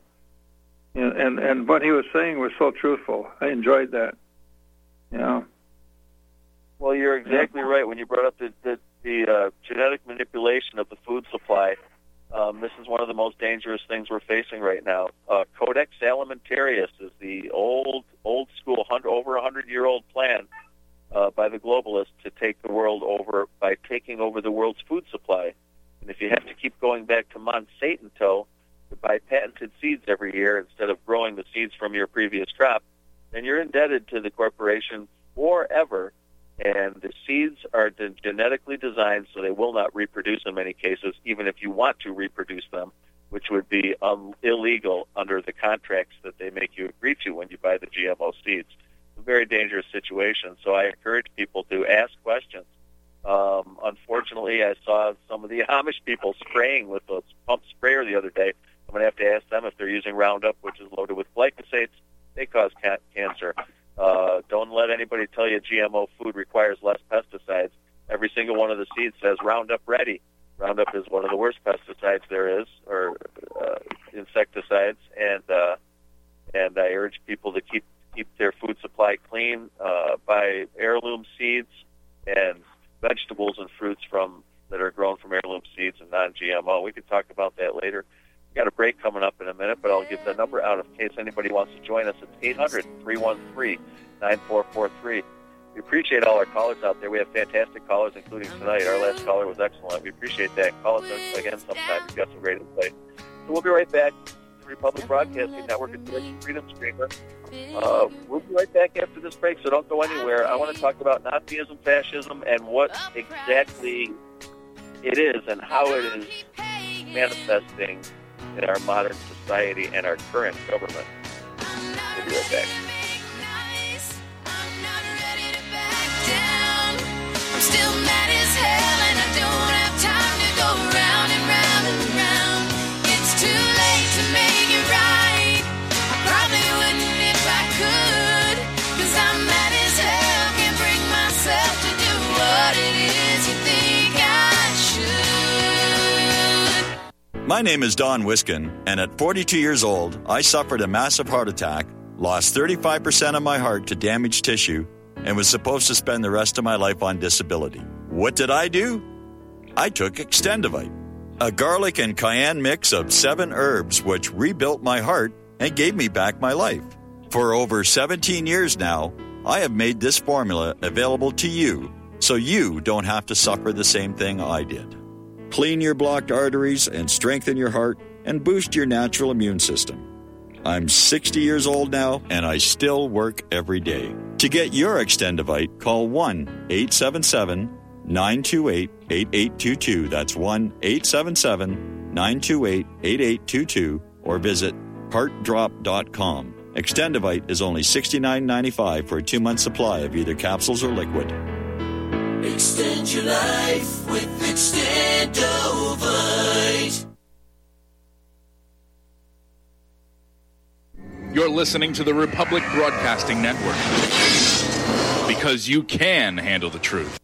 And what he was saying was so truthful. I enjoyed that. Yeah. Well, you're exactly right. When you brought up the genetic manipulation of the food supply, this is one of the most dangerous things we're facing right now. Codex Alimentarius is the old school, over 100-year-old plan by the globalists to take the world over by taking over the world's food supply. And if you have to keep going back to Monsanto to buy patented seeds every year instead of growing the seeds from your previous crop, then you're indebted to the corporation forever. And the seeds are genetically designed so they will not reproduce in many cases, even if you want to reproduce them, which would be illegal under the contracts that they make you agree to when you buy the GMO seeds. It's a very dangerous situation. So I encourage people to ask questions. Unfortunately, I saw some of the Amish people spraying with a pump sprayer the other day. I'm going to have to ask them if they're using Roundup, which is loaded with glyphosates. They cause cancer. Don't let anybody tell you GMO food requires less pesticides. Every single one of the seeds says Roundup Ready. Roundup is one of the worst pesticides there is, or insecticides, and I urge people to keep their food supply clean, buy heirloom seeds and vegetables and fruits that are grown from heirloom seeds and non-GMO. We can talk about that later. We've got a break coming up in a minute, but I'll give the number out in case anybody wants to join us. It's 800-313-9443. We appreciate all our callers out there. We have fantastic callers, including tonight. Our last caller was excellent. We appreciate that. Call us again sometime. We've got some great insight. So we'll be right back. The Republic Broadcasting Network and Freedom Streamer. We'll be right back after this break, so don't go anywhere. I want to talk about Nazism, fascism, and what exactly it is and how it is manifesting in our modern society and our current government. We'll be right back. I'm still mad as hell and I don't have time to go round and round and round. It's too late to make it right. I probably wouldn't if I could, 'cause I'm mad as hell, can't bring myself to do what it is you think I should. My name is Don Wiskin, and at 42 years old, I suffered a massive heart attack, lost 35% of my heart to damaged tissue, and was supposed to spend the rest of my life on disability. What did I do? I took Extendivite, a garlic and cayenne mix of 7 herbs which rebuilt my heart and gave me back my life. For over 17 years now, I have made this formula available to you so you don't have to suffer the same thing I did. Clean your blocked arteries and strengthen your heart and boost your natural immune system. I'm 60 years old now, and I still work every day. To get your Extendivite, call 1-877-928-8822. That's 1-877-928-8822, or visit heartdrop.com. Extendivite is only $69.95 for a 2-month supply of either capsules or liquid. Extend your life with Extendovite. You're listening to the Republic Broadcasting Network, because you can handle the truth.